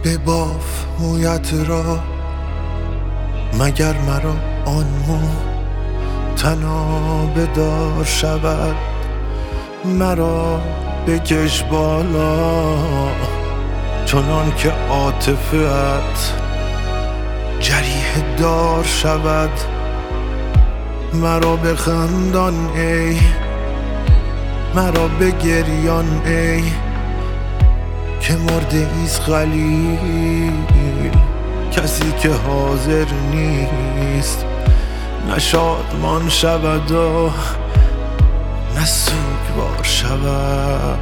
بباف مویت را، مگر مرا آن مو تنابه دار شود. مرا بکش بالا چنان که عاطفه‌ات جریحه دار شود. مرا بخندان ای، مرا بگریان ای، که مرده ایست خلیل، کسی که حاضر نیست نه شادمان شود و نه سوگوار شود.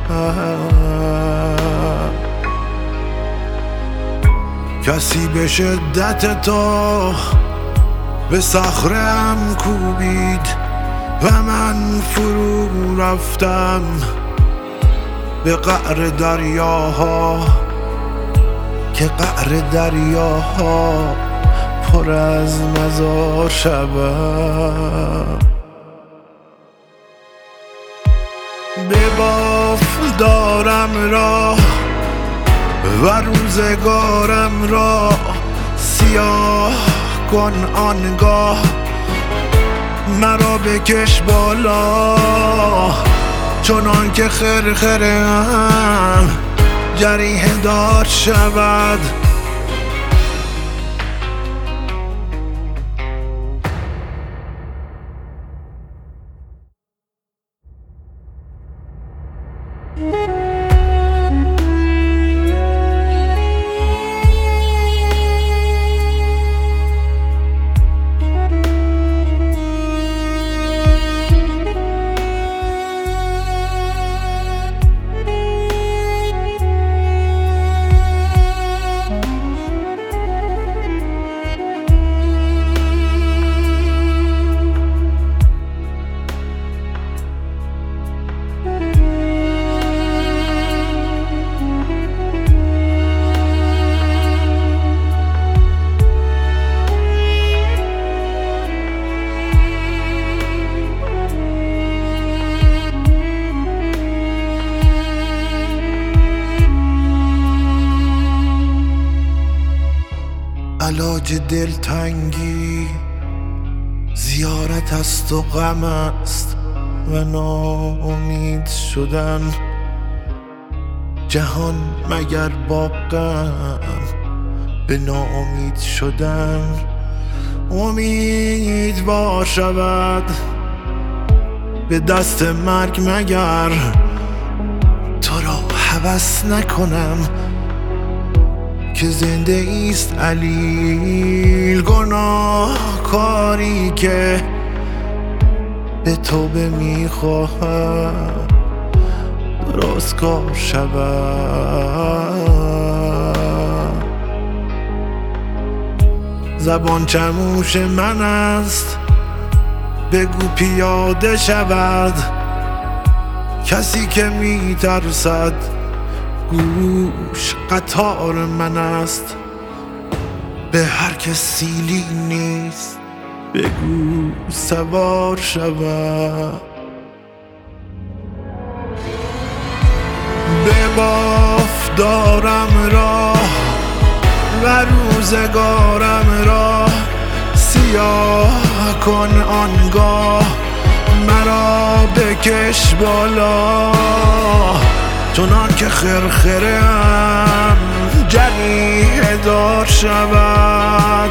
کسی به شدت تو به صخره‌ام کوبید و من فرو رفتم به قعر دریاها، که قعر دریاها پر از مزار شود. بباف دارم راه و روزگارم را، سیاه کن آنگاه مرا بکش بالا چنان که خرخره‌ام جریحه دار شود. علاج دلتنگی زیارت است و غم است و ناامید شدن. جهان مگر با غم به ناامید شدن امیدوار شود. به دست مرگ مگر تو را هوس نکنم، که زنده ایست علیل. گناه کاری که به توبه میخواهم درست کار شود. زبان چموش من است، بگو پیاده شود. کسی که میترسد گوش قطار من است. به هر که سیلی نیست بگو سوار شود. بباف دارم راه و روزگارم را، سیاه کن آنگاه مرا بکش بالا چنان که خرخره‌ام جریحه دار شود.